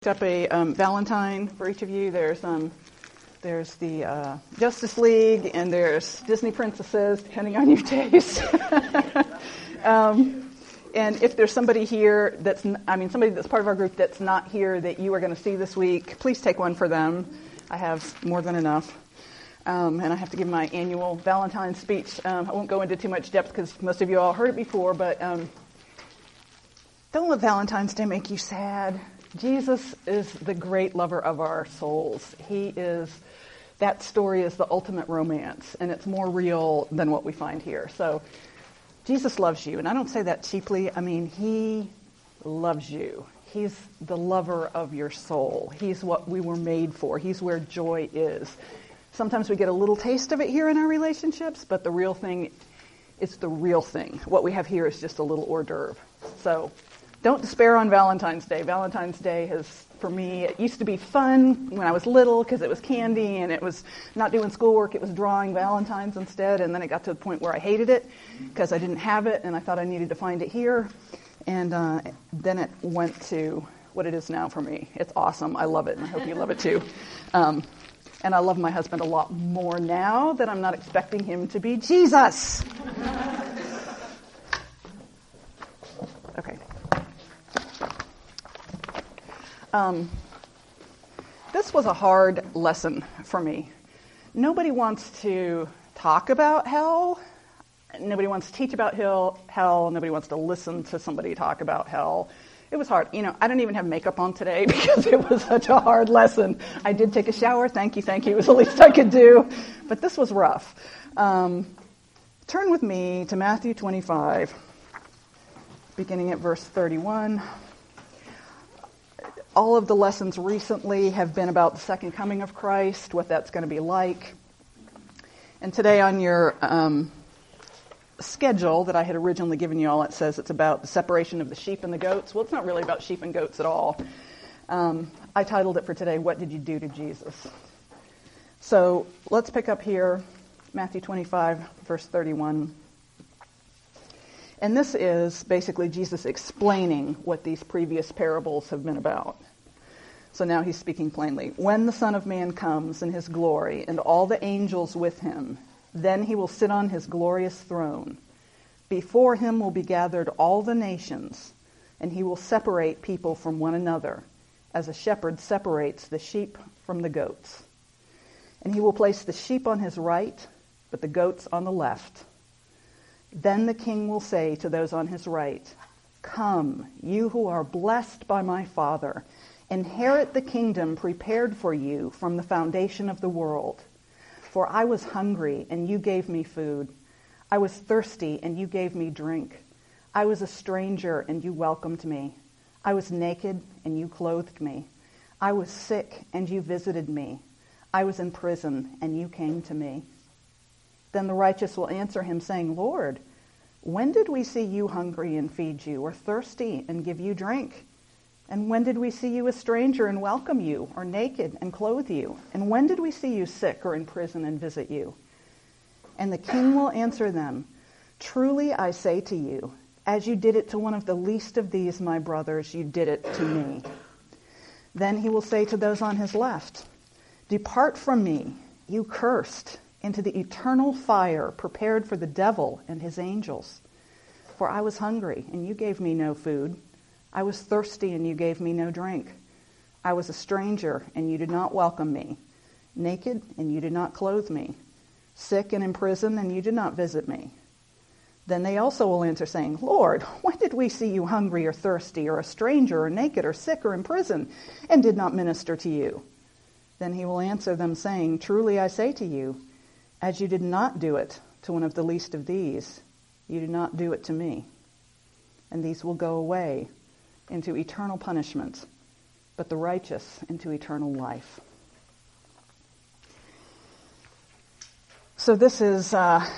Up a Valentine for each of you. There's the Justice League, and there's Disney princesses, depending on your taste. And if there's somebody here somebody that's part of our group that's not here that you are going to see this week, please take one for them. I have more than enough. And I have to give my annual Valentine speech. I won't go into too much depth because most of you all heard it before, but don't let Valentine's Day make you sad. Jesus is the great lover of our souls. That story is the ultimate romance, and it's more real than what we find here. So Jesus loves you, and I don't say that cheaply. I mean, he loves you. He's the lover of your soul. He's what we were made for. He's where joy is. Sometimes we get a little taste of it here in our relationships, but the real thing, it's the real thing. What we have here is just a little hors d'oeuvre. So don't despair on Valentine's Day. Valentine's Day for me, it used to be fun when I was little because it was candy and it was not doing schoolwork, it was drawing Valentines instead. And then it got to the point where I hated it because I didn't have it and I thought I needed to find it here. And then it went to what it is now for me. It's awesome. I love it, and I hope you love it too. And I love my husband a lot more now that I'm not expecting him to be Jesus. Okay. This was a hard lesson for me. Nobody wants to talk about hell. Nobody wants to teach about hell. Nobody wants to listen to somebody talk about hell. It was hard. I don't even have makeup on today because it was such a hard lesson. I did take a shower. Thank you. It was the least I could do. But this was rough. Turn with me to Matthew 25, beginning at verse 31. All of the lessons recently have been about the second coming of Christ, what that's going to be like. And today on your schedule that I had originally given you all, it says it's about the separation of the sheep and the goats. Well, it's not really about sheep and goats at all. I titled it for today, What Did You Do to Jesus? So let's pick up here, Matthew 25, verse 31. And this is basically Jesus explaining what these previous parables have been about. So now he's speaking plainly. When the Son of Man comes in his glory and all the angels with him, then he will sit on his glorious throne. Before him will be gathered all the nations, and he will separate people from one another, as a shepherd separates the sheep from the goats. And he will place the sheep on his right, but the goats on the left. Then the king will say to those on his right, Come, you who are blessed by my Father, inherit the kingdom prepared for you from the foundation of the world. For I was hungry, and you gave me food. I was thirsty, and you gave me drink. I was a stranger, and you welcomed me. I was naked, and you clothed me. I was sick, and you visited me. I was in prison, and you came to me. Then the righteous will answer him, saying, Lord, when did we see you hungry and feed you, or thirsty and give you drink? And when did we see you a stranger and welcome you, or naked and clothe you? And when did we see you sick or in prison and visit you? And the king will answer them, Truly I say to you, as you did it to one of the least of these, my brothers, you did it to me. Then he will say to those on his left, Depart from me, you cursed, into the eternal fire prepared for the devil and his angels. For I was hungry, and you gave me no food. I was thirsty, and you gave me no drink. I was a stranger, and you did not welcome me. Naked, and you did not clothe me. Sick and in prison, and you did not visit me. Then they also will answer, saying, Lord, when did we see you hungry or thirsty, or a stranger, or naked, or sick, or in prison, and did not minister to you? Then he will answer them, saying, Truly I say to you, as you did not do it to one of the least of these, you did not do it to me. And these will go away into eternal punishment, but the righteous into eternal life. So this is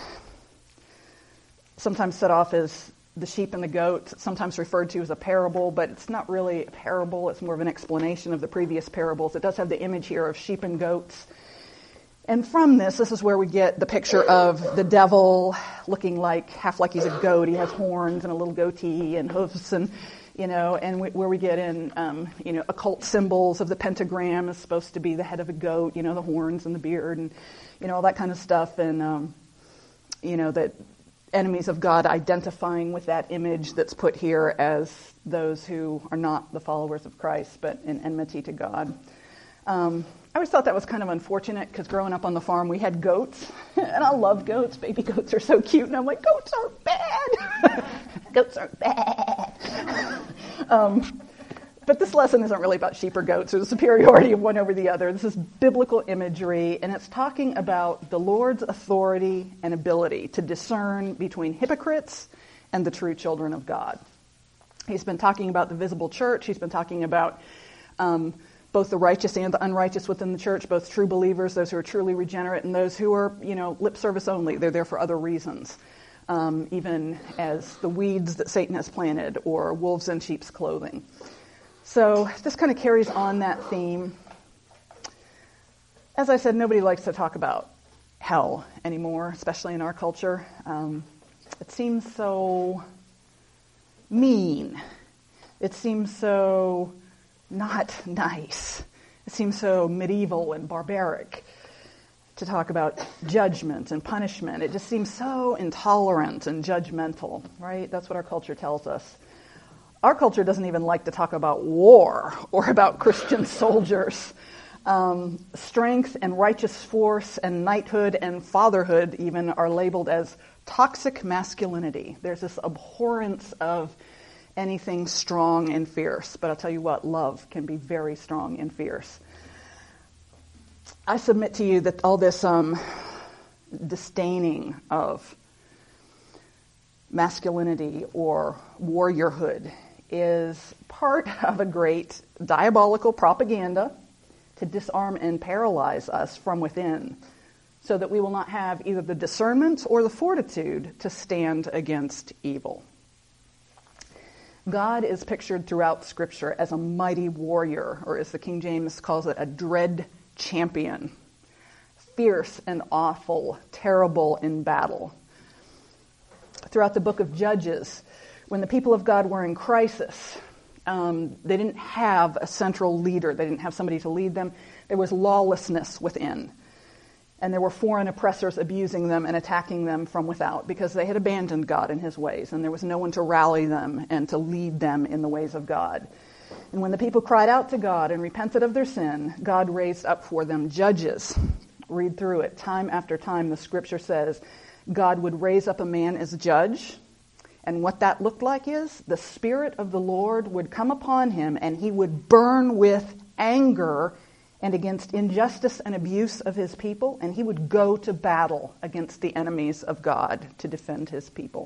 sometimes set off as the sheep and the goat, sometimes referred to as a parable, but it's not really a parable. It's more of an explanation of the previous parables. It does have the image here of sheep and goats. And from this is where we get the picture of the devil looking half like he's a goat. He has horns and a little goatee and hoofs, and and where we get in, occult symbols of the pentagram is supposed to be the head of a goat, the horns and the beard and, all that kind of stuff. And, that enemies of God identifying with that image that's put here as those who are not the followers of Christ, but in enmity to God. I always thought that was kind of unfortunate because growing up on the farm, we had goats, and I love goats. Baby goats are so cute, and I'm like, goats are bad. Goats are bad. But this lesson isn't really about sheep or goats or the superiority of one over the other. This is biblical imagery, and it's talking about the Lord's authority and ability to discern between hypocrites and the true children of God. He's been talking about the visible church. He's been talking about both the righteous and the unrighteous within the church, both true believers, those who are truly regenerate, and those who are, lip service only. They're there for other reasons, even as the weeds that Satan has planted or wolves in sheep's clothing. So this kind of carries on that theme. As I said, nobody likes to talk about hell anymore, especially in our culture. It seems so mean. It seems so not nice. It seems so medieval and barbaric to talk about judgment and punishment. It just seems so intolerant and judgmental, right? That's what our culture tells us. Our culture doesn't even like to talk about war or about Christian soldiers. Strength and righteous force and knighthood and fatherhood even are labeled as toxic masculinity. There's this abhorrence of anything strong and fierce. But I'll tell you what, love can be very strong and fierce. I submit to you that all this disdaining of masculinity or warriorhood is part of a great diabolical propaganda to disarm and paralyze us from within so that we will not have either the discernment or the fortitude to stand against evil. God is pictured throughout Scripture as a mighty warrior, or as the King James calls it, a dread champion, fierce and awful, terrible in battle. Throughout the book of Judges, when the people of God were in crisis, they didn't have a central leader. They didn't have somebody to lead them. There was lawlessness within. And there were foreign oppressors abusing them and attacking them from without because they had abandoned God and his ways, and there was no one to rally them and to lead them in the ways of God. And when the people cried out to God and repented of their sin, God raised up for them judges. Read through it. Time after time, the Scripture says God would raise up a man as judge. And what that looked like is the Spirit of the Lord would come upon him and he would burn with anger and against injustice and abuse of his people, and he would go to battle against the enemies of God to defend his people.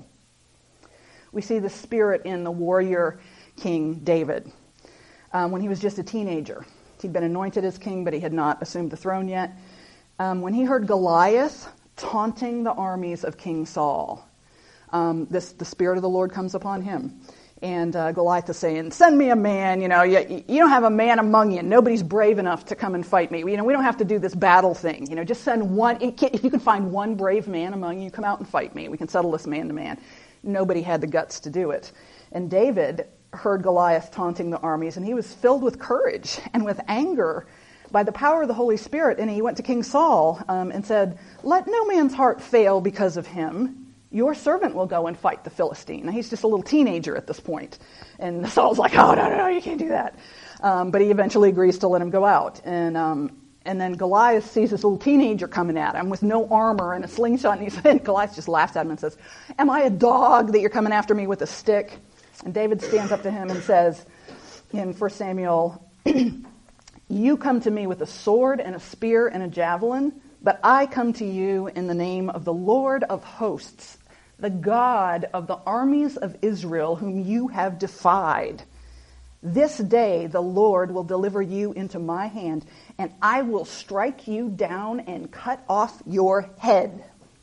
We see the Spirit in the warrior King David. When he was just a teenager, he'd been anointed as king, but he had not assumed the throne yet. When he heard Goliath taunting the armies of King Saul, the Spirit of the Lord comes upon him. And Goliath is saying, send me a man, you don't have a man among you. Nobody's brave enough to come and fight me. We don't have to do this battle thing. Just send one. If you can find one brave man among you, come out and fight me. We can settle this man to man. Nobody had the guts to do it. And David heard Goliath taunting the armies, and he was filled with courage and with anger by the power of the Holy Spirit. And he went to King Saul and said, let no man's heart fail because of him. Your servant will go and fight the Philistine. Now, he's just a little teenager at this point. And Saul's like, oh, no, you can't do that. But he eventually agrees to let him go out. And then Goliath sees this little teenager coming at him with no armor and a slingshot. And Goliath just laughs at him and says, am I a dog that you're coming after me with a stick? And David stands up to him and says in 1 Samuel, you come to me with a sword and a spear and a javelin, but I come to you in the name of the Lord of hosts, the God of the armies of Israel, whom you have defied. This day the Lord will deliver you into my hand, and I will strike you down and cut off your head.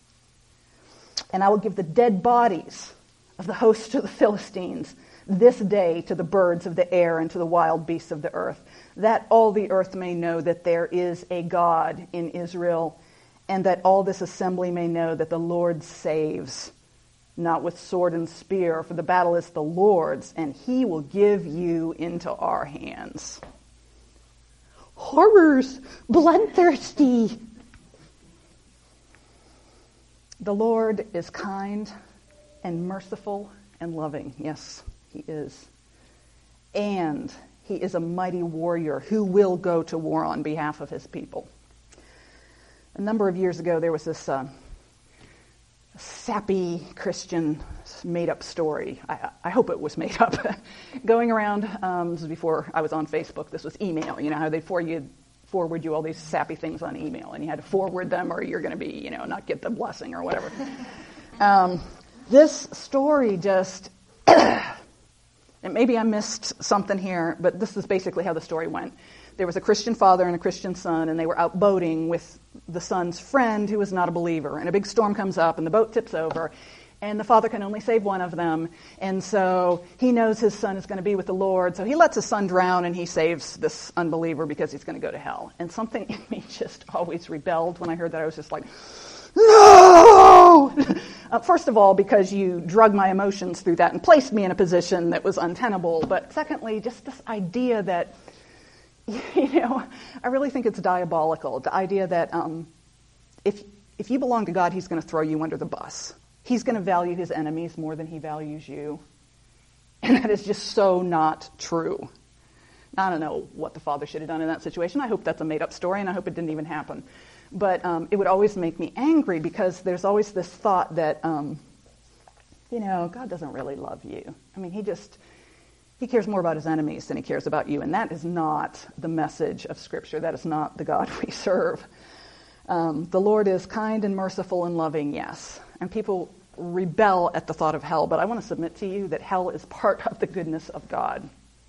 And I will give the dead bodies of the host of the Philistines this day to the birds of the air and to the wild beasts of the earth, that all the earth may know that there is a God in Israel, and that all this assembly may know that the Lord saves, not with sword and spear, for the battle is the Lord's, and he will give you into our hands. Horrors, bloodthirsty. The Lord is kind and merciful and loving. Yes, he is. And he is a mighty warrior who will go to war on behalf of his people. A number of years ago, there was this sappy Christian made-up story. I hope it was made up. Going around, this was before I was on Facebook. This was email. You know how they forward you all these sappy things on email, and you had to forward them or you're going to be, not get the blessing or whatever. This story just, and maybe I missed something here, but this is basically how the story went. There was a Christian father and a Christian son, and they were out boating with the son's friend who was not a believer. And a big storm comes up, and the boat tips over, and the father can only save one of them. And so he knows his son is going to be with the Lord, so he lets his son drown, and he saves this unbeliever because he's going to go to hell. And something in me just always rebelled when I heard that. I was just like, no! First of all, because you drug my emotions through that and placed me in a position that was untenable. But secondly, just this idea that, I really think it's diabolical. The idea that if you belong to God, he's going to throw you under the bus. He's going to value his enemies more than he values you. And that is just so not true. I don't know what the father should have done in that situation. I hope that's a made-up story, and I hope it didn't even happen. But it would always make me angry because there's always this thought that, God doesn't really love you. I mean, he cares more about his enemies than he cares about you. And that is not the message of Scripture. That is not the God we serve. The Lord is kind and merciful and loving, yes. And people rebel at the thought of hell. But I want to submit to you that hell is part of the goodness of God.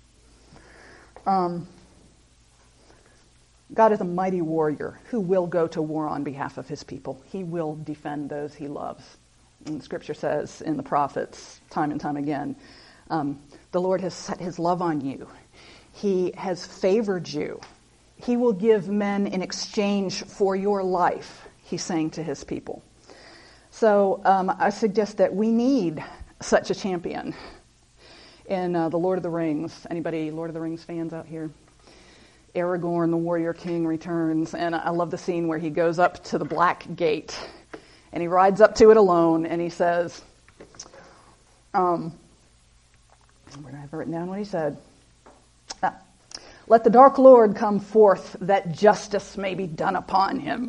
God is a mighty warrior who will go to war on behalf of his people. He will defend those he loves. And Scripture says in the prophets, time and time again, the Lord has set his love on you. He has favored you. He will give men in exchange for your life, he's saying to his people. So I suggest that we need such a champion. In The Lord of the Rings, anybody Lord of the Rings fans out here? Aragorn, the warrior king, returns, and I love the scene where he goes up to the Black Gate, and he rides up to it alone, and he says, where do I have it written down what he said? Let the Dark Lord come forth, that justice may be done upon him.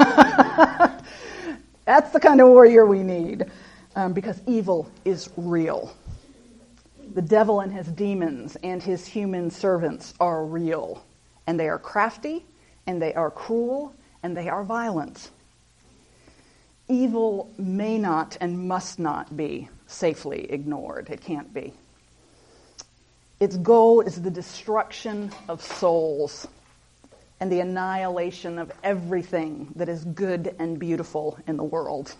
That's the kind of warrior we need, because evil is real. The devil and his demons and his human servants are real. And they are crafty, and they are cruel, and they are violent. Evil may not and must not be safely ignored. It can't be. Its goal is the destruction of souls and the annihilation of everything that is good and beautiful in the world.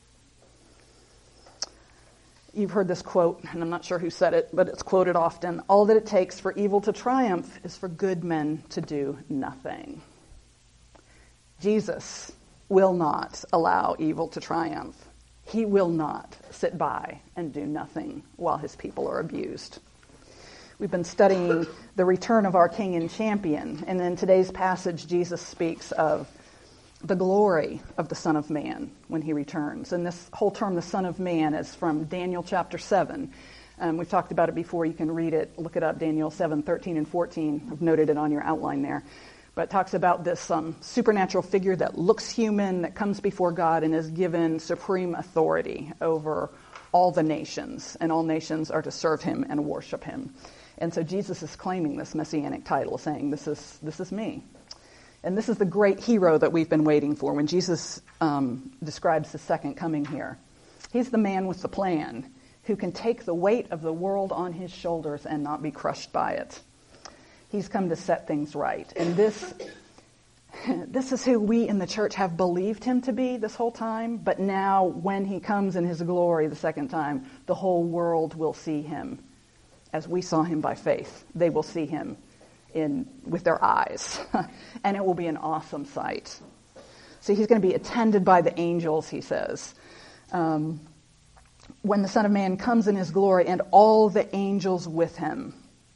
You've heard this quote, and I'm not sure who said it, but it's quoted often. All that it takes for evil to triumph is for good men to do nothing. Jesus will not allow evil to triumph. He will not sit by and do nothing while his people are abused. We've been studying the return of our King and Champion, and in today's passage, Jesus speaks of the glory of the Son of Man when he returns. And this whole term, the Son of Man, is from Daniel chapter 7. We've talked about it before. You can read it, look it up, Daniel 7, 13 and 14. I've noted it on your outline there. But it talks about this supernatural figure that looks human, that comes before God and is given supreme authority over all the nations. And all nations are to serve him and worship him. And so Jesus is claiming this messianic title, saying, this is me. And this is the great hero that we've been waiting for when Jesus describes the second coming here. He's the man with the plan who can take the weight of the world on his shoulders and not be crushed by it. He's come to set things right. And this is who we in the church have believed him to be this whole time. But now when he comes in his glory the second time, the whole world will see him as we saw him by faith. They will see him with their eyes. And it will be an awesome sight. So he's going to be attended by the angels, he says. when the Son of Man comes in his glory and all the angels with him.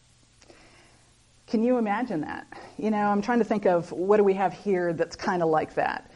Can you imagine that? I'm trying to think of what do we have here that's kind of like that.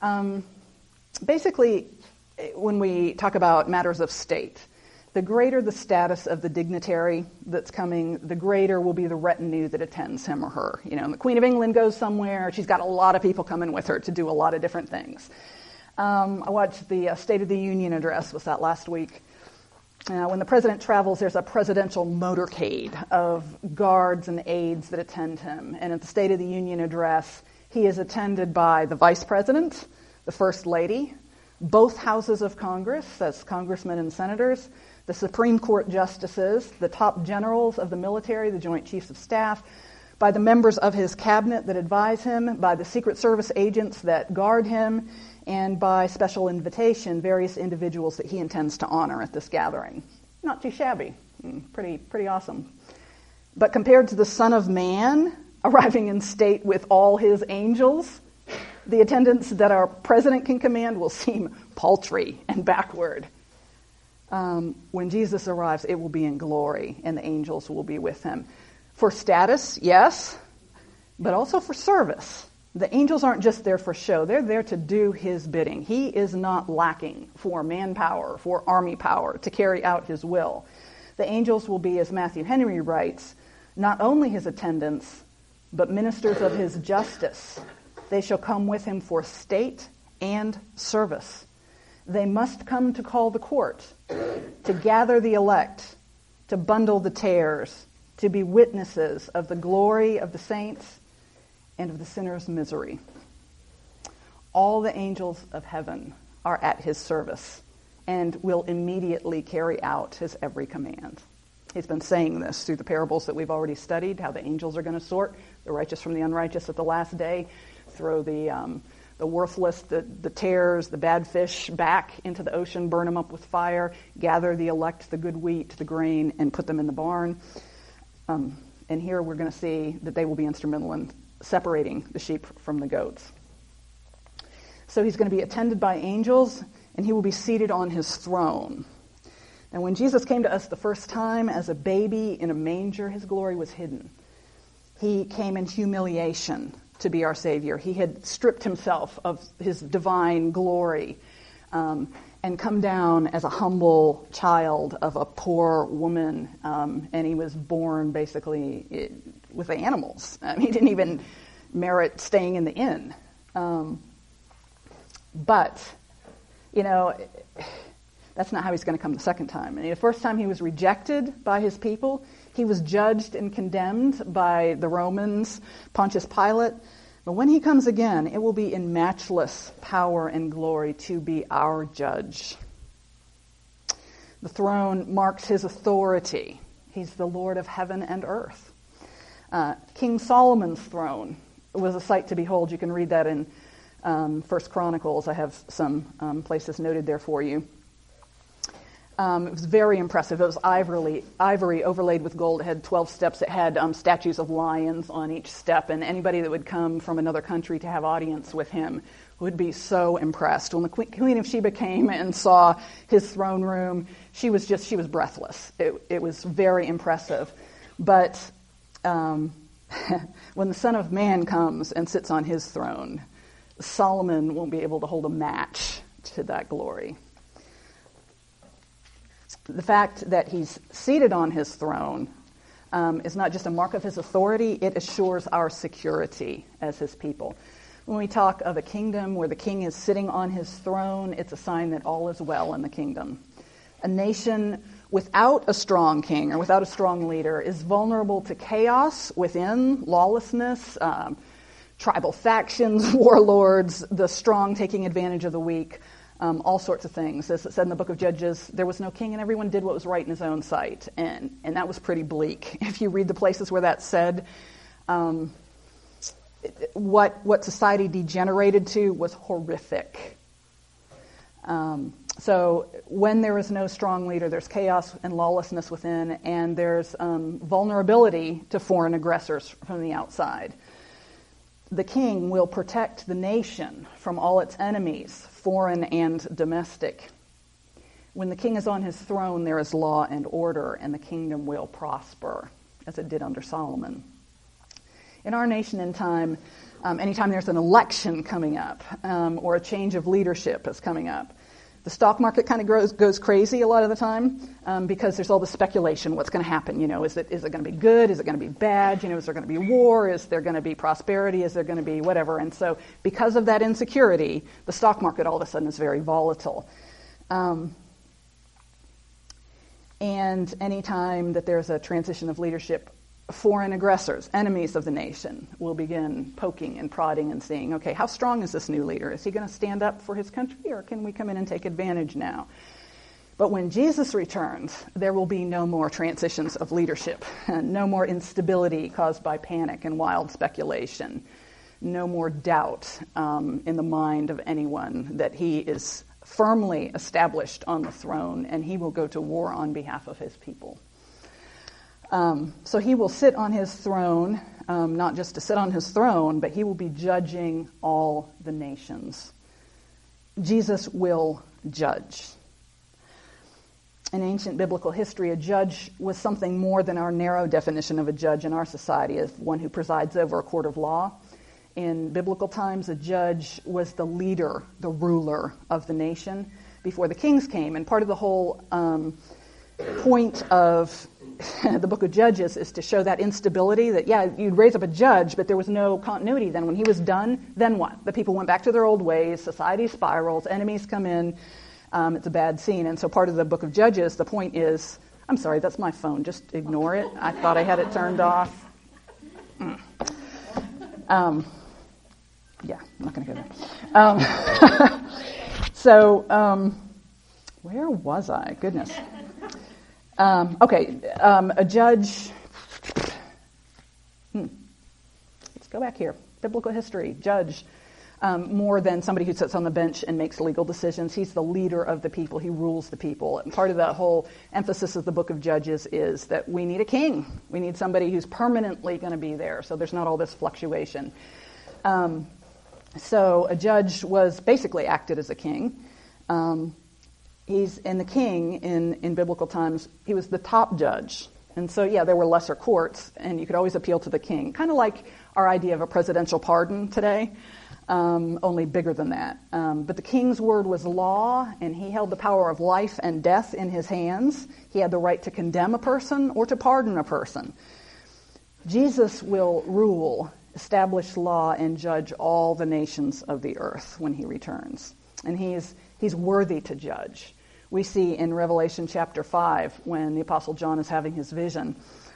Basically, when we talk about matters of state, the greater the status of the dignitary that's coming, the greater will be the retinue that attends him or her. The Queen of England goes somewhere, she's got a lot of people coming with her to do a lot of different things. I watched the State of the Union address, was that last week. When the president travels, there's a presidential motorcade of guards and aides that attend him. And at the State of the Union address, he is attended by the vice president, the first lady, both houses of Congress, that's congressmen and senators, the Supreme Court justices, the top generals of the military, the Joint Chiefs of Staff, by the members of his cabinet that advise him, by the Secret Service agents that guard him, and by special invitation, various individuals that he intends to honor at this gathering. Not too shabby. Pretty awesome. But compared to the Son of Man arriving in state with all his angels, the attendance that our president can command will seem paltry and backward. When Jesus arrives, it will be in glory, and the angels will be with him. For status, yes, but also for service. The angels aren't just there for show. They're there to do his bidding. He is not lacking for manpower, for army power, to carry out his will. The angels will be, as Matthew Henry writes, not only his attendants, but ministers of his justice. They shall come with him for state and service. They must come to call the court, to gather the elect, to bundle the tares, to be witnesses of the glory of the saints and of the sinner's misery. All the angels of heaven are at his service and will immediately carry out his every command. He's been saying this through the parables that we've already studied, how the angels are going to sort the righteous from the unrighteous at the last day, throw the worthless, the tares, the bad fish back into the ocean, burn them up with fire, gather the elect, the good wheat, the grain, and put them in the barn. And here we're going to see that they will be instrumental in separating the sheep from the goats. So he's going to be attended by angels, and he will be seated on his throne. And when Jesus came to us the first time as a baby in a manger, his glory was hidden. He came in humiliation to be our Savior. He had stripped himself of his divine glory and come down as a humble child of a poor woman, and he was born basically with the animals. He didn't even merit staying in the inn. But, that's not how he's going to come the second time. And the first time he was rejected by his people. He was judged and condemned by the Romans, Pontius Pilate. But when he comes again, it will be in matchless power and glory to be our judge. The throne marks his authority. He's the Lord of heaven and earth. King Solomon's throne was a sight to behold. You can read that in 1 Chronicles. I have some places noted there for you. It was very impressive. It was ivory overlaid with gold. It had 12 steps. It had statues of lions on each step, and anybody that would come from another country to have audience with him would be so impressed. When the Queen of Sheba came and saw his throne room, she was breathless. It was very impressive. But when the Son of Man comes and sits on his throne, Solomon won't be able to hold a match to that glory. The fact that he's seated on his throne is not just a mark of his authority, it assures our security as his people. When we talk of a kingdom where the king is sitting on his throne, it's a sign that all is well in the kingdom. A nation without a strong king or without a strong leader is vulnerable to chaos within, lawlessness, tribal factions, warlords, the strong taking advantage of the weak, all sorts of things. As it said in the book of Judges, there was no king and everyone did what was right in his own sight. And that was pretty bleak. If you read the places where that's said, what society degenerated to was horrific. So when there is no strong leader, there's chaos and lawlessness within, and there's vulnerability to foreign aggressors from the outside. The king will protect the nation from all its enemies, foreign and domestic. When the king is on his throne, there is law and order, and the kingdom will prosper, as it did under Solomon. In our nation and time, anytime there's an election coming up or a change of leadership is coming up, the stock market kind of goes crazy a lot of the time because there's all the speculation. What's going to happen? Is it going to be good? Is it going to be bad? Is there going to be war? Is there going to be prosperity? Is there going to be whatever? And so because of that insecurity, the stock market all of a sudden is very volatile. And anytime that there's a transition of leadership, foreign aggressors, enemies of the nation, will begin poking and prodding and seeing, okay, how strong is this new leader? Is he going to stand up for his country, or can we come in and take advantage now? But when Jesus returns, there will be no more transitions of leadership, no more instability caused by panic and wild speculation, no more doubt in the mind of anyone that he is firmly established on the throne and he will go to war on behalf of his people. So he will sit on his throne, not just to sit on his throne, but he will be judging all the nations. Jesus will judge. In ancient biblical history, a judge was something more than our narrow definition of a judge in our society as one who presides over a court of law. In biblical times, a judge was the leader, the ruler of the nation before the kings came. And part of the whole point of the book of Judges is to show that instability, that, you'd raise up a judge, but there was no continuity. Then when he was done, then what? The people went back to their old ways, society spirals, enemies come in, it's a bad scene. And so part of the book of Judges, the point is, I'm sorry, that's my phone, just ignore it. I thought I had it turned off. I'm not going to go there. Where was I? Goodness. A judge. Let's go back here. Biblical history. Judge. More than somebody who sits on the bench and makes legal decisions. He's the leader of the people. He rules the people. And part of the whole emphasis of the book of Judges is that we need a king. We need somebody who's permanently going to be there, so there's not all this fluctuation. So a judge was basically acted as a king. The king in biblical times, he was the top judge. And so, there were lesser courts, and you could always appeal to the king. Kind of like our idea of a presidential pardon today, only bigger than that. But the king's word was law, and he held the power of life and death in his hands. He had the right to condemn a person or to pardon a person. Jesus will rule, establish law, and judge all the nations of the earth when he returns. And he's worthy to judge. We see in Revelation chapter 5, when the Apostle John is having his vision,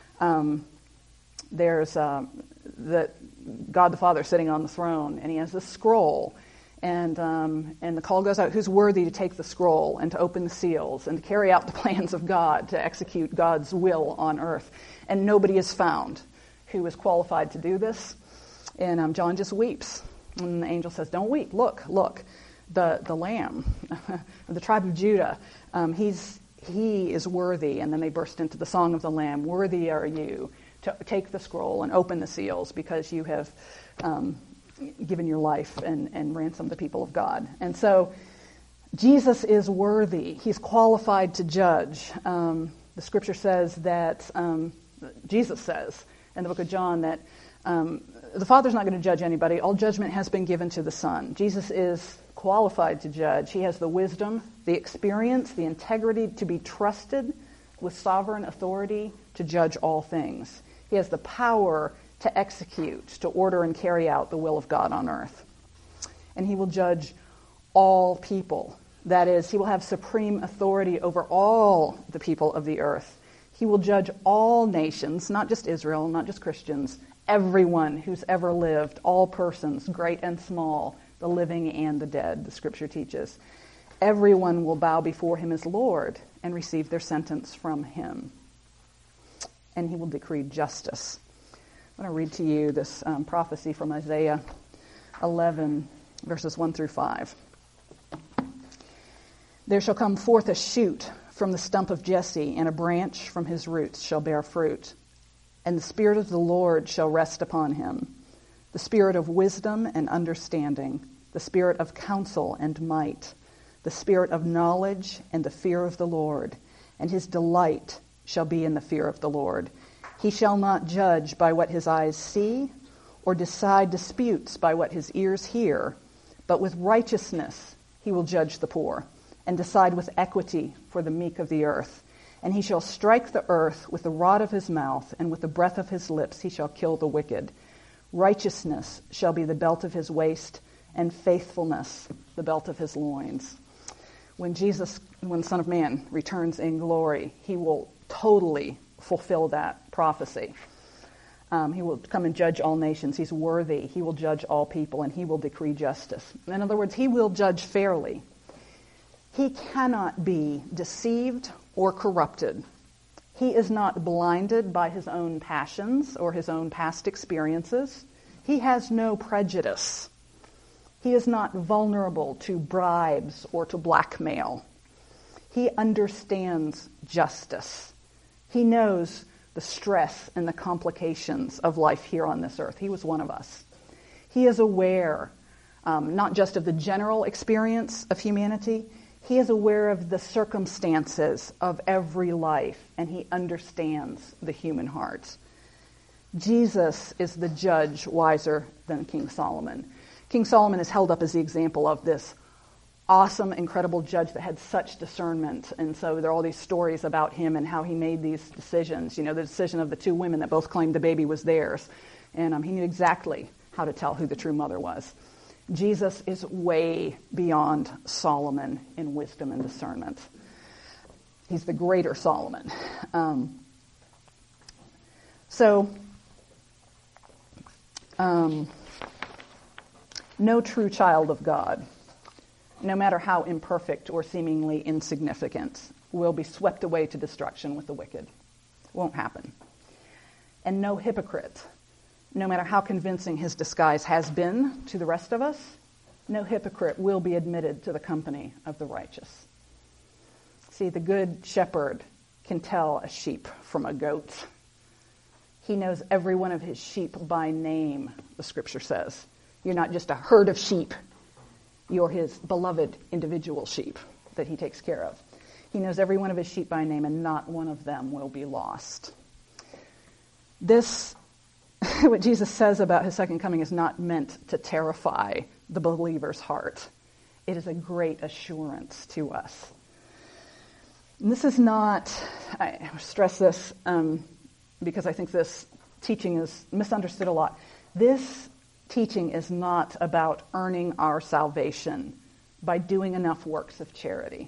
there's God the Father sitting on the throne, and he has this scroll, and the call goes out, who's worthy to take the scroll and to open the seals and to carry out the plans of God, to execute God's will on earth. And nobody is found who is qualified to do this. And John just weeps. And the angel says, don't weep, look, the Lamb, the tribe of Judah, he is worthy. And then they burst into the song of the Lamb, worthy are you to take the scroll and open the seals because you have given your life and ransomed the people of God. And so Jesus is worthy. He's qualified to judge. The scripture says that, Jesus says in the book of John that the Father's not going to judge anybody. All judgment has been given to the Son. Jesus is qualified to judge. He has the wisdom, the experience, the integrity to be trusted with sovereign authority to judge all things. He has the power to execute, to order and carry out the will of God on earth. And he will judge all people. That is, he will have supreme authority over all the people of the earth. He will judge all nations, not just Israel, not just Christians, everyone who's ever lived, all persons, great and small, the living and the dead, the scripture teaches. Everyone will bow before him as Lord and receive their sentence from him. And he will decree justice. I'm going to read to you this prophecy from Isaiah 11, verses 1 through 5. There shall come forth a shoot from the stump of Jesse, and a branch from his roots shall bear fruit. And the Spirit of the Lord shall rest upon him, the Spirit of wisdom and understanding, the Spirit of counsel and might, the spirit of knowledge and the fear of the Lord, and his delight shall be in the fear of the Lord. He shall not judge by what his eyes see, or decide disputes by what his ears hear, but with righteousness he will judge the poor, and decide with equity for the meek of the earth. And he shall strike the earth with the rod of his mouth, and with the breath of his lips he shall kill the wicked. Righteousness shall be the belt of his waist, and faithfulness the belt of his loins. When the Son of Man returns in glory, he will totally fulfill that prophecy. He will come and judge all nations. He's worthy. He will judge all people, and he will decree justice. In other words, he will judge fairly. He cannot be deceived or corrupted. He is not blinded by his own passions or his own past experiences. He has no prejudice. He is not vulnerable to bribes or to blackmail. He understands justice. He knows the stress and the complications of life here on this earth. He was one of us. He is aware, not just of the general experience of humanity, he is aware of the circumstances of every life, and he understands the human heart. Jesus is the judge wiser than King Solomon. King Solomon is held up as the example of this awesome, incredible judge that had such discernment. And so there are all these stories about him and how he made these decisions. You know, the decision of the two women that both claimed the baby was theirs. And he knew exactly how to tell who the true mother was. Jesus is way beyond Solomon in wisdom and discernment. He's the greater Solomon. No true child of God, no matter how imperfect or seemingly insignificant, will be swept away to destruction with the wicked. Won't happen. And no hypocrite, no matter how convincing his disguise has been to the rest of us, no hypocrite will be admitted to the company of the righteous. See, the good shepherd can tell a sheep from a goat. He knows every one of his sheep by name, the scripture says. You're not just a herd of sheep. You're his beloved individual sheep that he takes care of. He knows every one of his sheep by name, and not one of them will be lost. This, what Jesus says about his second coming, is not meant to terrify the believer's heart. It is a great assurance to us. And this is not, I stress this because I think this teaching is misunderstood a lot. This teaching is not about earning our salvation by doing enough works of charity.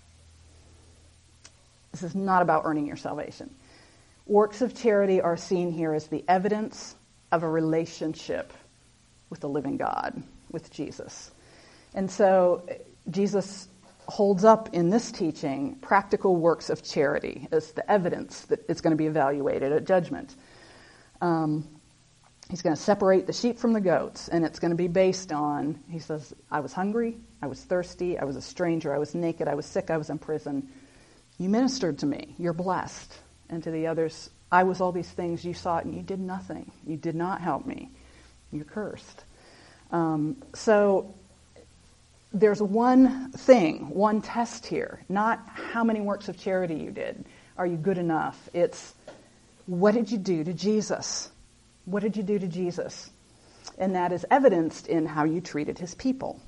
This is not about earning your salvation. Works of charity are seen here as the evidence of a relationship with the living God, with Jesus. And so Jesus holds up in this teaching practical works of charity as the evidence that it's going to be evaluated at judgment. He's going to separate the sheep from the goats, and it's going to be based on, he says, I was hungry, I was thirsty, I was a stranger, I was naked, I was sick, I was in prison. You ministered to me, you're blessed. And to the others, I was all these things, you saw it, and you did nothing. You did not help me. You're cursed. So there's one thing, one test here, not how many works of charity you did. Are you good enough? It's, what did you do to Jesus? What did you do to Jesus? And that is evidenced in how you treated his people.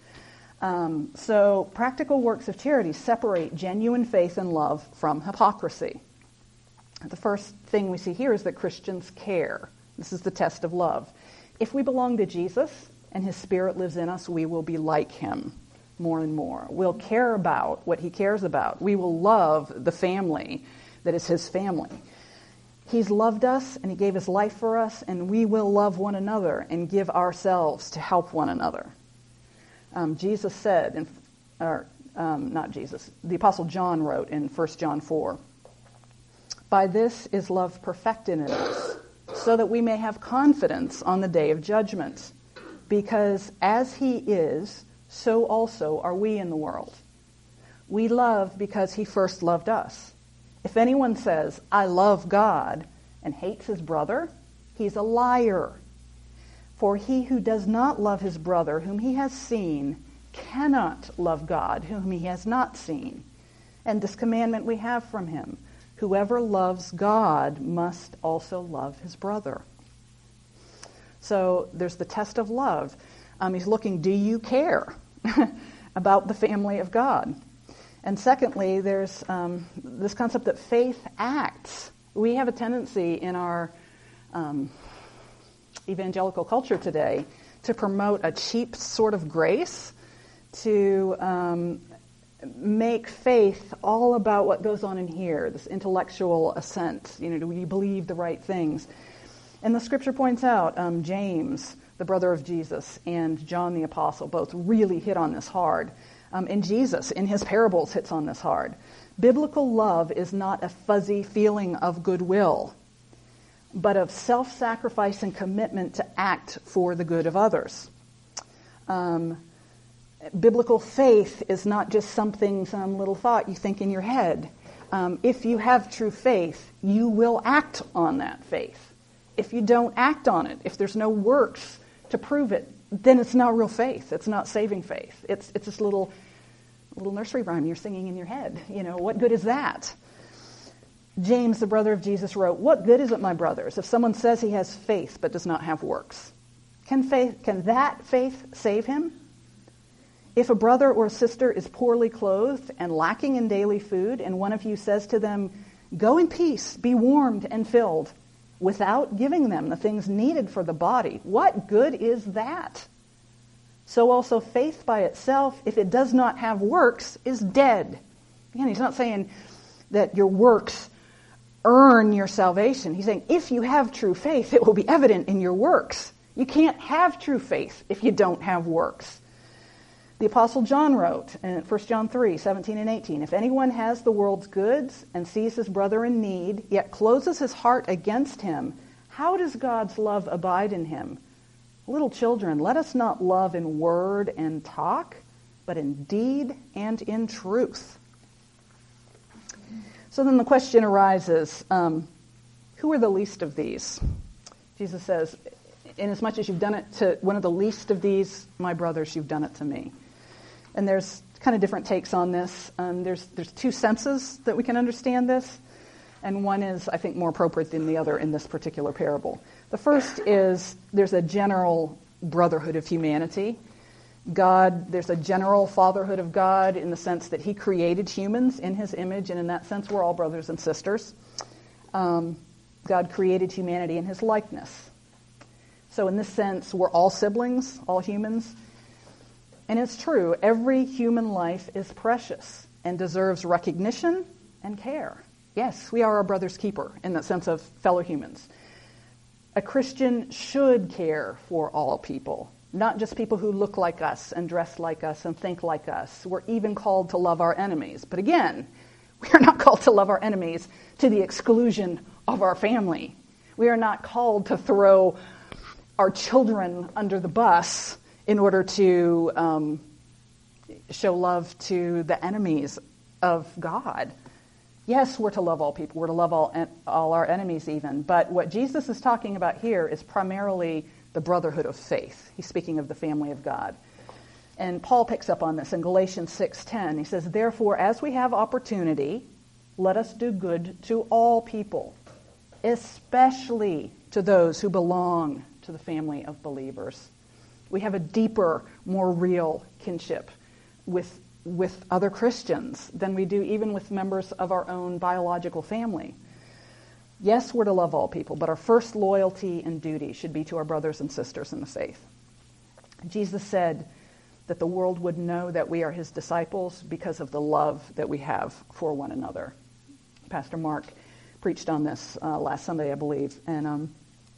So practical works of charity separate genuine faith and love from hypocrisy. The first thing we see here is that Christians care. This is the test of love. If we belong to Jesus and his Spirit lives in us, we will be like him more and more. We'll care about what he cares about. We will love the family that is his family. He's loved us, and he gave his life for us, and we will love one another and give ourselves to help one another. Jesus said, the Apostle John wrote in 1 John 4, by this is love perfected in us, so that we may have confidence on the day of judgment. Because as he is, so also are we in the world. We love because he first loved us. If anyone says, I love God, and hates his brother, he's a liar. For he who does not love his brother whom he has seen cannot love God whom he has not seen. And this commandment we have from him: whoever loves God must also love his brother. So there's the test of love. He's looking, do you care about the family of God? And secondly, there's this concept that faith acts. We have a tendency in our evangelical culture today to promote a cheap sort of grace, to make faith all about what goes on in here, this intellectual assent. Do you believe the right things? And the scripture points out, James, the brother of Jesus, and John the Apostle both really hit on this hard. And Jesus, in his parables, hits on this hard. Biblical love is not a fuzzy feeling of goodwill, but of self-sacrifice and commitment to act for the good of others. Biblical faith is not just some little thought you think in your head. If you have true faith, you will act on that faith. If you don't act on it, if there's no works to prove it, then it's not real faith. It's not saving faith. It's this little nursery rhyme you're singing in your head. What good is that? James, the brother of Jesus, wrote, "What good is it, my brothers, if someone says he has faith but does not have works? Can that faith save him? If a brother or sister is poorly clothed and lacking in daily food, and one of you says to them, 'Go in peace, be warmed and filled,' without giving them the things needed for the body, what good is that? So also faith by itself, if it does not have works, is dead." Again, he's not saying that your works earn your salvation. He's saying if you have true faith, it will be evident in your works. You can't have true faith if you don't have works. The Apostle John wrote in 1 John 3:17 and 18, "If anyone has the world's goods and sees his brother in need, yet closes his heart against him, how does God's love abide in him? Little children, let us not love in word and talk, but in deed and in truth." So then the question arises, who are the least of these? Jesus says, "Inasmuch as you've done it to one of the least of these, my brothers, you've done it to me." And there's kind of different takes on this. There's two senses that we can understand this, and one is, I think, more appropriate than the other in this particular parable. The first is there's a general brotherhood of humanity. There's a general fatherhood of God in the sense that he created humans in his image, and in that sense we're all brothers and sisters. God created humanity in his likeness. So in this sense, we're all siblings, all humans. And it's true, every human life is precious and deserves recognition and care. Yes, we are our brother's keeper in the sense of fellow humans. A Christian should care for all people, not just people who look like us and dress like us and think like us. We're even called to love our enemies. But again, we are not called to love our enemies to the exclusion of our family. We are not called to throw our children under the bus in order to show love to the enemies of God. Yes, we're to love all people. We're to love all our enemies even. But what Jesus is talking about here is primarily the brotherhood of faith. He's speaking of the family of God. And Paul picks up on this in Galatians 6:10. He says, "Therefore, as we have opportunity, let us do good to all people, especially to those who belong to the family of believers." We have a deeper, more real kinship with other Christians than we do even with members of our own biological family. Yes, we're to love all people, but our first loyalty and duty should be to our brothers and sisters in the faith. Jesus said that the world would know that we are his disciples because of the love that we have for one another. Pastor Mark preached on this last Sunday, I believe, and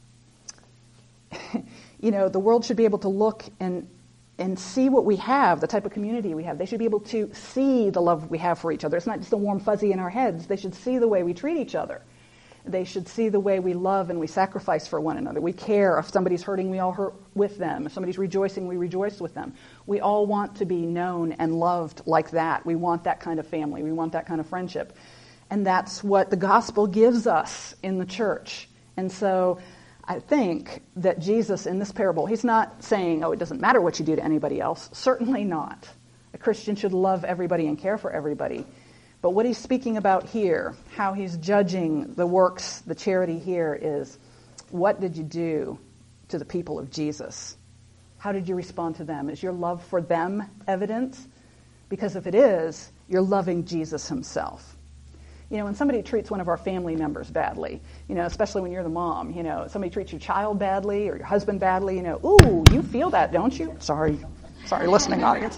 the world should be able to look and see what we have, the type of community we have. They should be able to see the love we have for each other. It's not just a warm fuzzy in our heads. They should see the way we treat each other. They should see the way we love and we sacrifice for one another. We care. If somebody's hurting, we all hurt with them. If somebody's rejoicing, we rejoice with them. We all want to be known and loved like that. We want that kind of family. We want that kind of friendship. And that's what the gospel gives us in the church. And so I think that Jesus in this parable, he's not saying, it doesn't matter what you do to anybody else. Certainly not. A Christian should love everybody and care for everybody. But what he's speaking about here, how he's judging the works, the charity here is, what did you do to the people of Jesus? How did you respond to them? Is your love for them evident? Because if it is, you're loving Jesus himself. When somebody treats one of our family members badly, especially when you're the mom, somebody treats your child badly or your husband badly, ooh, you feel that, don't you? Sorry, listening audience.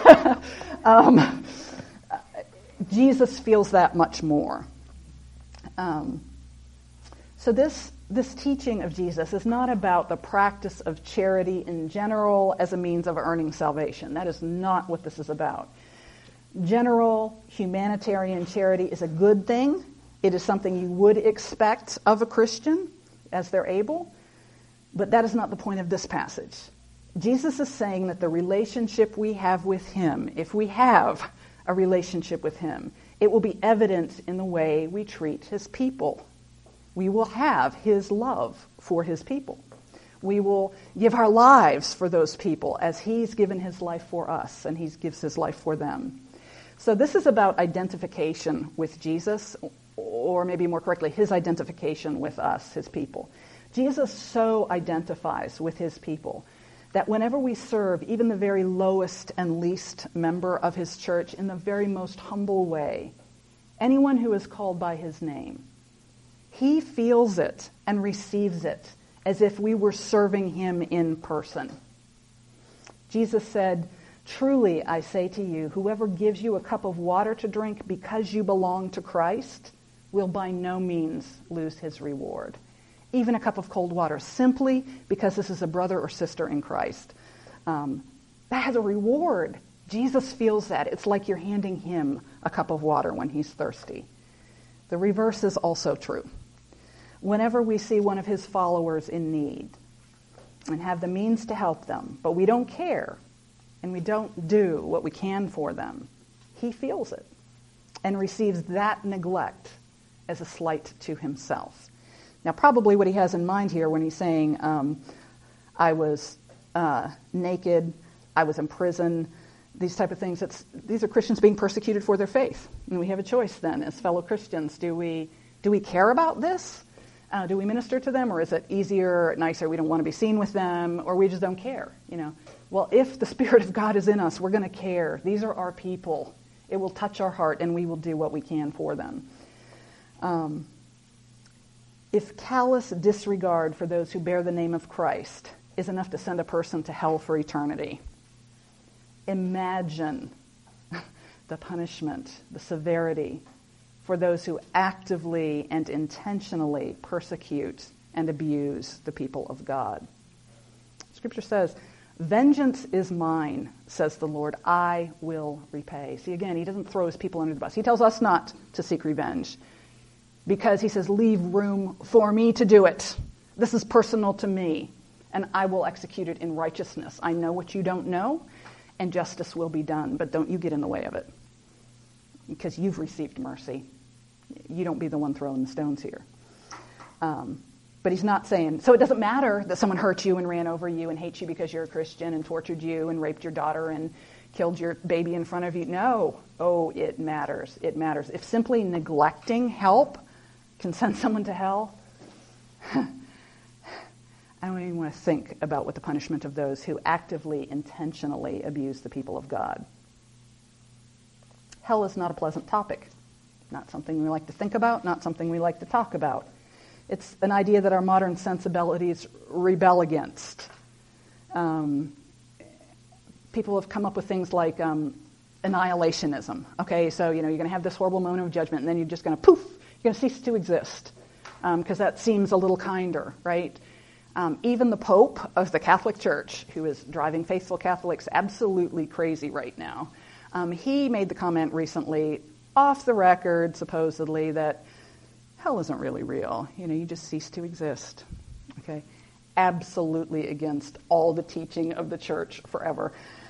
Jesus feels that much more. So this teaching of Jesus is not about the practice of charity in general as a means of earning salvation. That is not what this is about. General humanitarian charity is a good thing. It is something you would expect of a Christian as they're able, but that is not the point of this passage. Jesus is saying that the relationship we have with him, if we have a relationship with him, it will be evident in the way we treat his people. We will have his love for his people. We will give our lives for those people as he's given his life for us and he gives his life for them. So this is about identification with Jesus, or maybe more correctly, his identification with us, his people. Jesus so identifies with his people that whenever we serve even the very lowest and least member of his church in the very most humble way, anyone who is called by his name, he feels it and receives it as if we were serving him in person. Jesus said, "Truly, I say to you, whoever gives you a cup of water to drink because you belong to Christ will by no means lose his reward." Even a cup of cold water, simply because this is a brother or sister in Christ. That has a reward. Jesus feels that. It's like you're handing him a cup of water when he's thirsty. The reverse is also true. Whenever we see one of his followers in need and have the means to help them, but we don't care and we don't do what we can for them, he feels it and receives that neglect as a slight to himself. Now, probably what he has in mind here when he's saying, I was naked, I was in prison, these type of things, these are Christians being persecuted for their faith. And we have a choice then as fellow Christians. Do we care about this? Do we minister to them? Or is it easier, nicer, we don't want to be seen with them, or we just don't care? Well, if the Spirit of God is in us, we're going to care. These are our people. It will touch our heart, and we will do what we can for them. If callous disregard for those who bear the name of Christ is enough to send a person to hell for eternity, imagine the punishment, the severity for those who actively and intentionally persecute and abuse the people of God. Scripture says, "Vengeance is mine, says the Lord, I will repay." See, again, he doesn't throw his people under the bus. He tells us not to seek revenge because he says, leave room for me to do it. This is personal to me, and I will execute it in righteousness. I know what you don't know, and justice will be done, but don't you get in the way of it because you've received mercy. You don't be the one throwing the stones here. But he's not saying, so it doesn't matter that someone hurt you and ran over you and hates you because you're a Christian and tortured you and raped your daughter and killed your baby in front of you. No. Oh, it matters. It matters. If simply neglecting help can send someone to hell, I don't even want to think about what the punishment of those who actively, intentionally abuse the people of God. Hell is not a pleasant topic. Not something we like to think about, not something we like to talk about. It's an idea that our modern sensibilities rebel against. People have come up with things like annihilationism. Okay, so you're going to have this horrible moment of judgment, and then you're just going to poof, you're going to cease to exist, because that seems a little kinder, right? Even the Pope of the Catholic Church, who is driving faithful Catholics absolutely crazy right now, he made the comment recently, off the record, supposedly, that hell isn't really real. You just cease to exist. Okay? Absolutely against all the teaching of the church forever.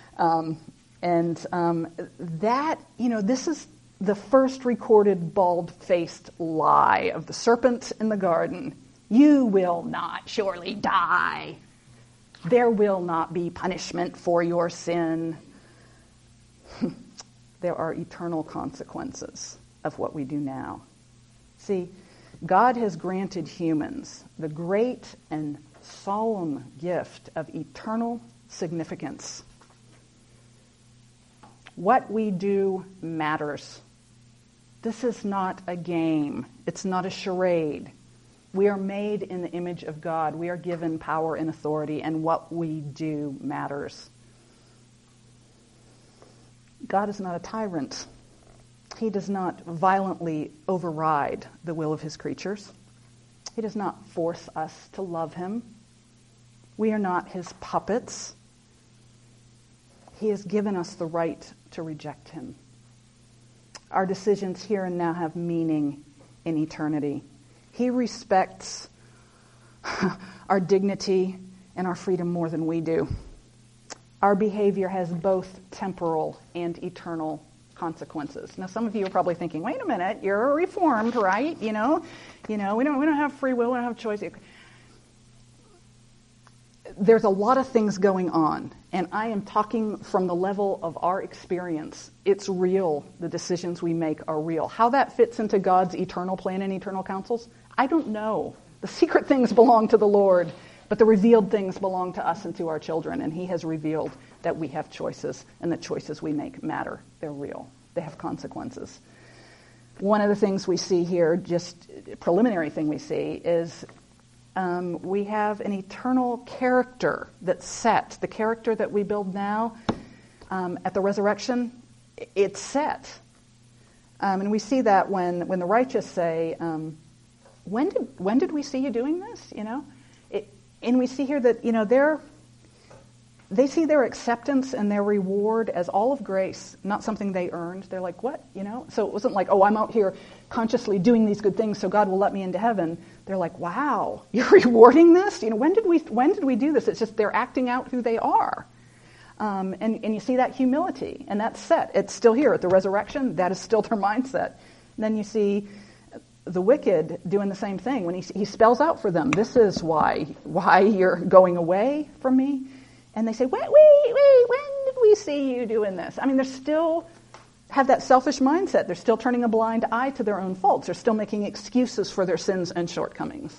That, this is the first recorded bald-faced lie of the serpent in the garden. You will not surely die. There will not be punishment for your sin. there are eternal consequences of what we do now. See, God has granted humans the great and solemn gift of eternal significance. What we do matters. This is not a game. It's not a charade. We are made in the image of God. We are given power and authority, and what we do matters. God is not a tyrant. He does not violently override the will of his creatures. He does not force us to love him. We are not his puppets. He has given us the right to reject him. Our decisions here and now have meaning in eternity. He respects our dignity and our freedom more than we do. Our behavior has both temporal and eternal consequences. Now, some of you are probably thinking, "Wait a minute, you're Reformed, right? We don't have free will, we don't have choice." There's a lot of things going on, and I am talking from the level of our experience. It's real. The decisions we make are real. How that fits into God's eternal plan and eternal counsels, I don't know. The secret things belong to the Lord, but the revealed things belong to us and to our children, and he has revealed that we have choices, and the choices we make matter. They're real. They have consequences. One of the things we see here, just a preliminary thing we see, is we have an eternal character that's set. The character that we build now at the resurrection, it's set. And we see that when the righteous say, when did we see you doing this? And we see here that, they see their acceptance and their reward as all of grace, not something they earned. They're like, what? So it wasn't like, oh, I'm out here consciously doing these good things so God will let me into heaven. They're like, wow, you're rewarding this? When did we do this? It's just they're acting out who they are. And you see that humility, and that's set. It's still here at the resurrection. That is still their mindset. And then you see the wicked doing the same thing when he spells out for them, this is why you're going away from me. And they say, wait, when did we see you doing this? I mean, they still have that selfish mindset. They're still turning a blind eye to their own faults. They're still making excuses for their sins and shortcomings.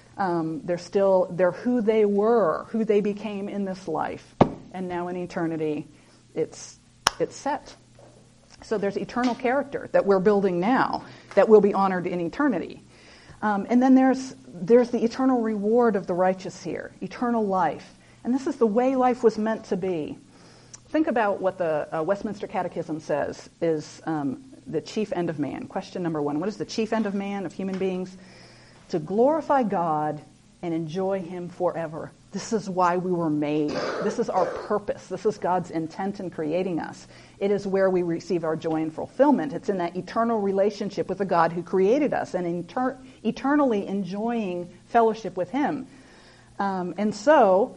They're who they were, who they became in this life. And now in eternity, it's set. So there's eternal character that we're building now that will be honored in eternity. And then there's the eternal reward of the righteous here, eternal life. And this is the way life was meant to be. Think about what the Westminster Catechism says is the chief end of man. Question number 1. What is the chief end of man, of human beings? To glorify God and enjoy him forever. This is why we were made. This is our purpose. This is God's intent in creating us. It is where we receive our joy and fulfillment. It's in that eternal relationship with the God who created us and eternally enjoying fellowship with him. And so,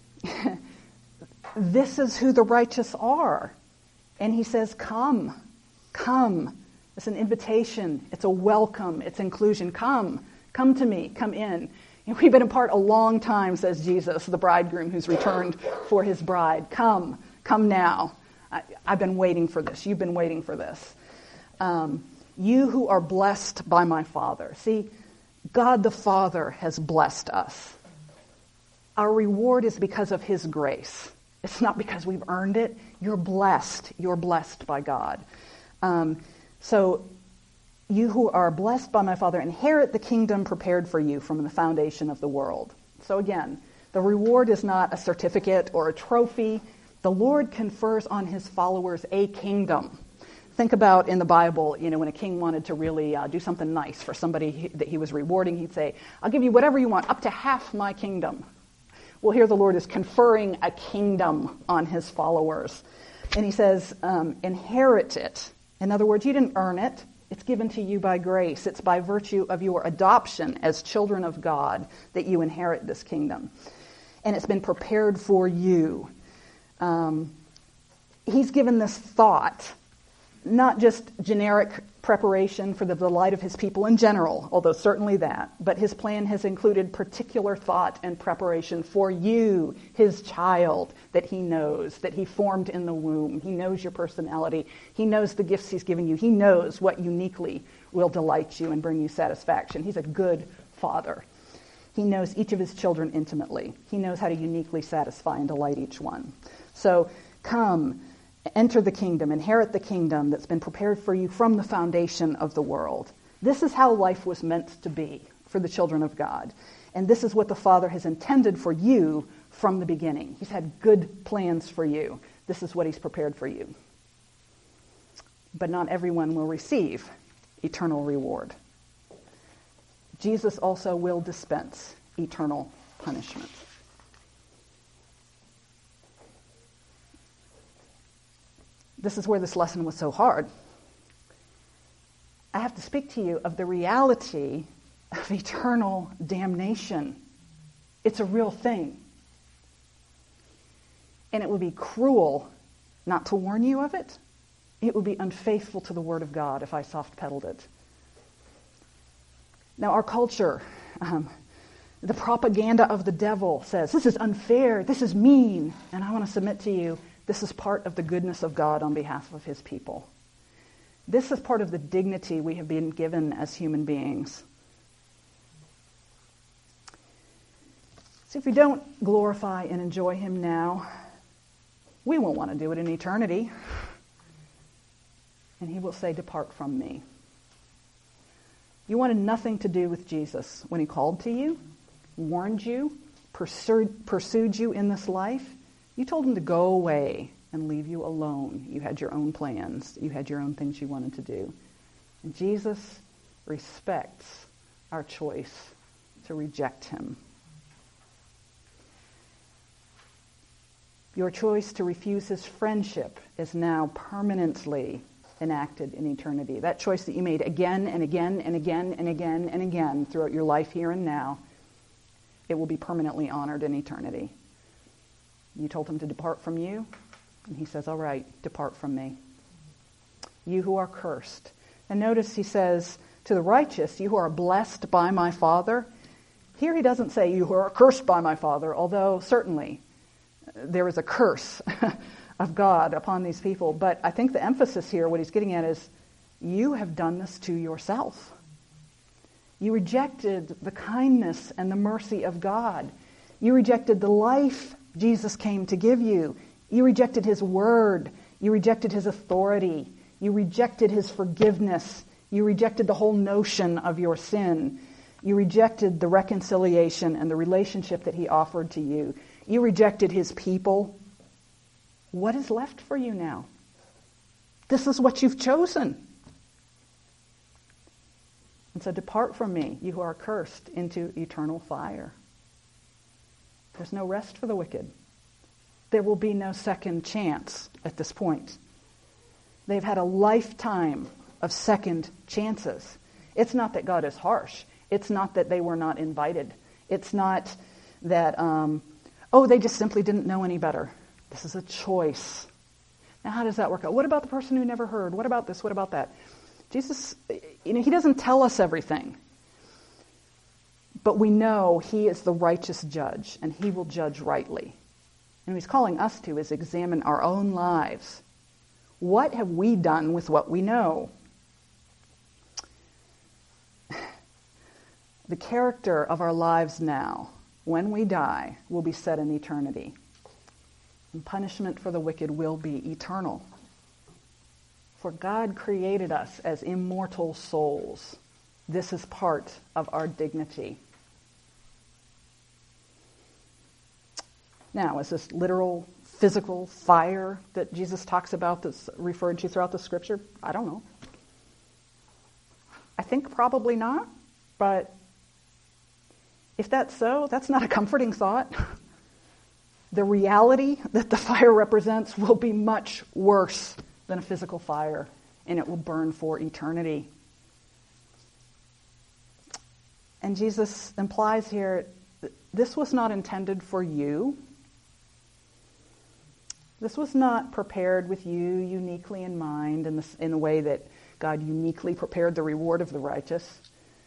this is who the righteous are. And he says, come. It's an invitation. It's a welcome. It's inclusion. Come to me. Come in. We've been apart a long time, says Jesus, the bridegroom who's returned for his bride. Come now. I've been waiting for this. You've been waiting for this. You who are blessed by my Father. See, God the Father has blessed us. Our reward is because of his grace. It's not because we've earned it. You're blessed. You're blessed by God. So you who are blessed by my Father inherit the kingdom prepared for you from the foundation of the world. So again, the reward is not a certificate or a trophy. The Lord confers on his followers a kingdom. Think about in the Bible, when a king wanted to really do something nice for somebody that he was rewarding, he'd say, I'll give you whatever you want, up to half my kingdom. Well, here the Lord is conferring a kingdom on his followers. And he says, inherit it. In other words, you didn't earn it. It's given to you by grace. It's by virtue of your adoption as children of God that you inherit this kingdom. And it's been prepared for you. He's given this thought, not just generic preparation for the delight of his people in general, although certainly that. But his plan has included particular thought and preparation for you, his child, that he knows, that he formed in the womb. He knows your personality. He knows the gifts he's given you. He knows what uniquely will delight you and bring you satisfaction. He's a good father. He knows each of his children intimately. He knows how to uniquely satisfy and delight each one. So come, enter the kingdom, inherit the kingdom that's been prepared for you from the foundation of the world. This is how life was meant to be for the children of God. And this is what the Father has intended for you from the beginning. He's had good plans for you. This is what he's prepared for you. But not everyone will receive eternal reward. Jesus also will dispense eternal punishment. This is where this lesson was so hard. I have to speak to you of the reality of eternal damnation. It's a real thing. And it would be cruel not to warn you of it. It would be unfaithful to the Word of God if I soft-pedaled it. Now, our culture, the propaganda of the devil says, this is unfair, this is mean. And I want to submit to you, this is part of the goodness of God on behalf of his people. This is part of the dignity we have been given as human beings. So if we don't glorify and enjoy him now, we won't want to do it in eternity. And he will say, depart from me. You wanted nothing to do with Jesus when he called to you, warned you, pursued you in this life. You told him to go away and leave you alone. You had your own plans. You had your own things you wanted to do. And Jesus respects our choice to reject him. Your choice to refuse his friendship is now permanently enacted in eternity. That choice that you made again and again and again and again and again throughout your life here and now, it will be permanently honored in eternity. You told him to depart from you, and he says, all right, depart from me. You who are cursed. And notice he says to the righteous, you who are blessed by my Father. Here he doesn't say you who are cursed by my Father, although certainly there is a curse of God upon these people. But I think the emphasis here, what he's getting at is, you have done this to yourself. You rejected the kindness and the mercy of God. You rejected the life Jesus came to give you. You rejected his word. You rejected his authority. You rejected his forgiveness. You rejected the whole notion of your sin. You rejected the reconciliation and the relationship that he offered to you. You rejected his people. What is left for you now? This is what you've chosen. And so depart from me, you who are cursed, into eternal fire. There's no rest for the wicked. There will be no second chance at this point. They've had a lifetime of second chances. It's not that God is harsh. It's not that they were not invited. It's not that, they just simply didn't know any better. This is a choice. Now, how does that work out? What about the person who never heard? What about this? What about that? Jesus, he doesn't tell us everything. But we know he is the righteous judge, and he will judge rightly. And what he's calling us to is examine our own lives. What have we done with what we know? The character of our lives now, when we die, will be set in eternity. And punishment for the wicked will be eternal. For God created us as immortal souls. This is part of our dignity. Now, is this literal, physical fire that Jesus talks about that's referred to throughout the scripture? I don't know. I think probably not, but if that's so, that's not a comforting thought. The reality that the fire represents will be much worse than a physical fire, and it will burn for eternity. And Jesus implies here, this was not intended for you. This was not prepared with you uniquely in mind in the way that God uniquely prepared the reward of the righteous.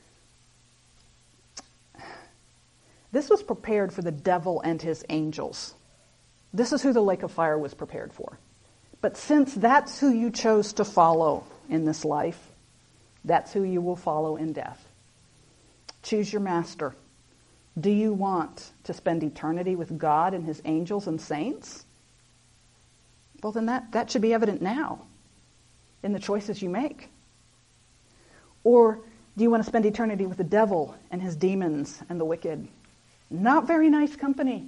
This was prepared for the devil and his angels. This is who the lake of fire was prepared for. But since that's who you chose to follow in this life, that's who you will follow in death. Choose your master. Do you want to spend eternity with God and his angels and saints? Well, then that should be evident now in the choices you make. Or do you want to spend eternity with the devil and his demons and the wicked? Not very nice company.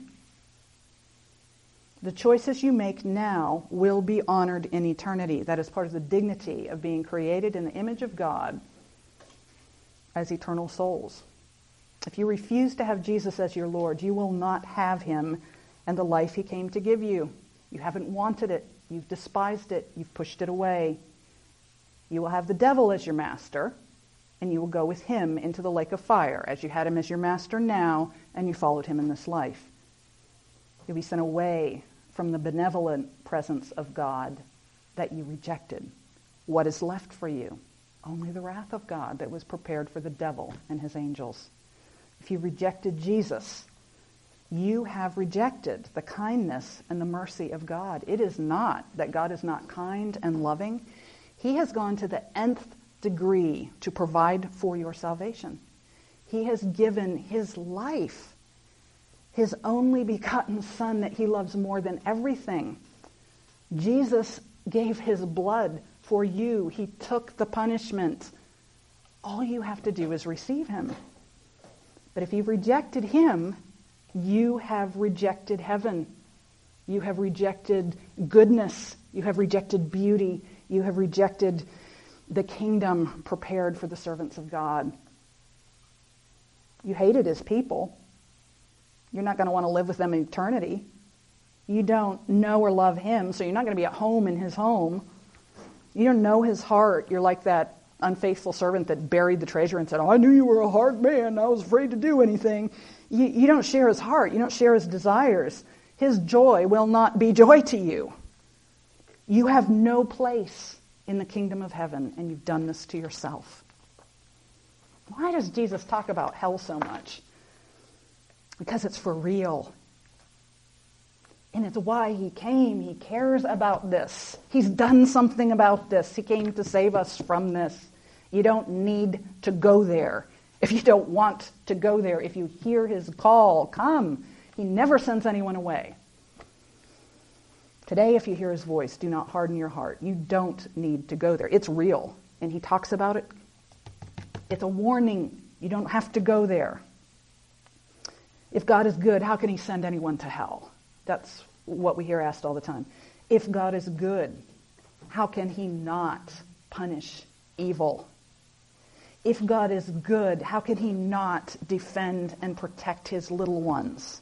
The choices you make now will be honored in eternity. That is part of the dignity of being created in the image of God as eternal souls. If you refuse to have Jesus as your Lord, you will not have him and the life he came to give you. You haven't wanted it. You've despised it. You've pushed it away. You will have the devil as your master, and you will go with him into the lake of fire, as you had him as your master now, and you followed him in this life. You'll be sent away from the benevolent presence of God that you rejected. What is left for you? Only the wrath of God that was prepared for the devil and his angels. If you rejected Jesus, you have rejected the kindness and the mercy of God. It is not that God is not kind and loving. He has gone to the nth degree to provide for your salvation. He has given his life, his only begotten Son that he loves more than everything. Jesus gave his blood for you. He took the punishment. All you have to do is receive him. But if you've rejected him, you have rejected heaven. You have rejected goodness. You have rejected beauty. You have rejected the kingdom prepared for the servants of God. You hated his people. You're not going to want to live with them in eternity. You don't know or love him, so you're not going to be at home in his home. You don't know his heart. You're like that unfaithful servant that buried the treasure and said, "Oh, I knew you were a hard man. I was afraid to do anything." You don't share his heart. You don't share his desires. His joy will not be joy to you. You have no place in the kingdom of heaven, and you've done this to yourself. Why does Jesus talk about hell so much? Because it's for real. And it's why he came. He cares about this. He's done something about this. He came to save us from this. You don't need to go there. If you don't want to go there, if you hear his call, come. He never sends anyone away. Today, if you hear his voice, do not harden your heart. You don't need to go there. It's real. And he talks about it. It's a warning. You don't have to go there. If God is good, how can he send anyone to hell? That's what we hear asked all the time. If God is good, how can he not punish evil? If God is good, how can he not defend and protect his little ones?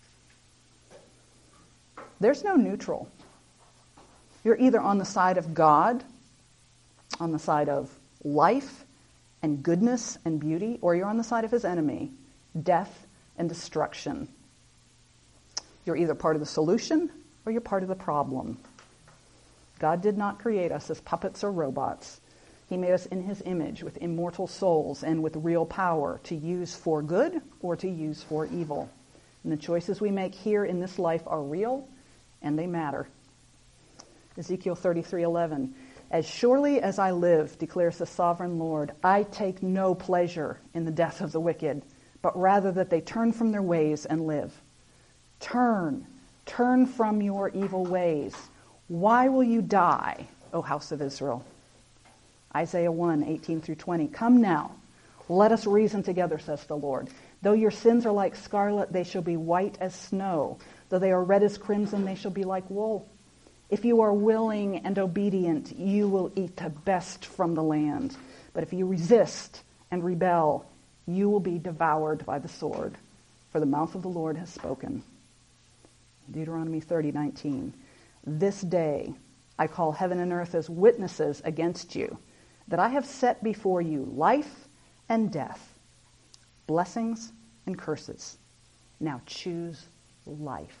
There's no neutral. You're either on the side of God, on the side of life and goodness and beauty, or you're on the side of his enemy, death and destruction. You're either part of the solution or you're part of the problem. God did not create us as puppets or robots. He made us in his image with immortal souls and with real power to use for good or to use for evil. And the choices we make here in this life are real and they matter. Ezekiel 33:11. As surely as I live, declares the sovereign Lord, I take no pleasure in the death of the wicked, but rather that they turn from their ways and live. Turn from your evil ways. Why will you die, O house of Israel? Isaiah 1:18-20. Come now, let us reason together, says the Lord. Though your sins are like scarlet, they shall be white as snow. Though they are red as crimson, they shall be like wool. If you are willing and obedient, you will eat the best from the land. But if you resist and rebel, you will be devoured by the sword. For the mouth of the Lord has spoken. Deuteronomy 30:19. This day I call heaven and earth as witnesses against you, that I have set before you life and death, blessings and curses. Now choose life.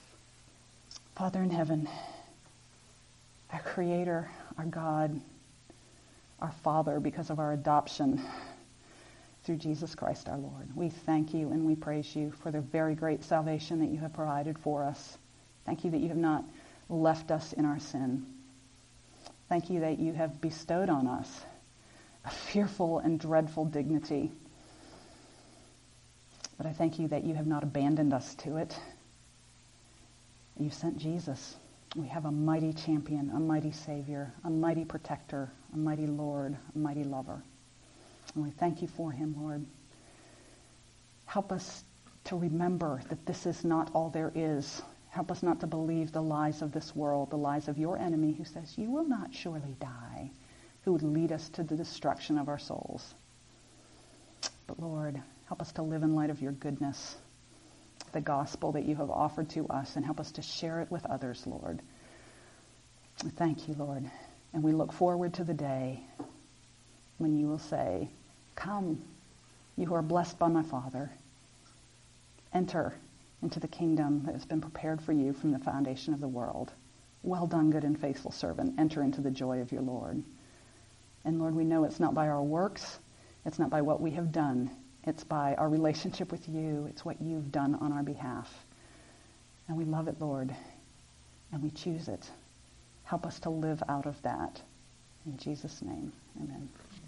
Father in heaven, our Creator, our God, our Father because of our adoption through Jesus Christ our Lord. We thank you and we praise you for the very great salvation that you have provided for us. Thank you that you have not left us in our sin. Thank you that you have bestowed on us a fearful and dreadful dignity. But I thank you that you have not abandoned us to it. You sent Jesus. We have a mighty champion, a mighty Savior, a mighty protector, a mighty Lord, a mighty lover. And we thank you for him, Lord. Help us to remember that this is not all there is. Help us not to believe the lies of this world, the lies of your enemy who says, you will not surely die, who would lead us to the destruction of our souls. But Lord, help us to live in light of your goodness, the gospel that you have offered to us, and help us to share it with others, Lord. Thank you, Lord. And we look forward to the day when you will say, come, you who are blessed by my Father, enter into the kingdom that has been prepared for you from the foundation of the world. Well done, good and faithful servant. Enter into the joy of your Lord. And Lord, we know it's not by our works. It's not by what we have done. It's by our relationship with you. It's what you've done on our behalf. And we love it, Lord. And we choose it. Help us to live out of that. In Jesus' name, amen.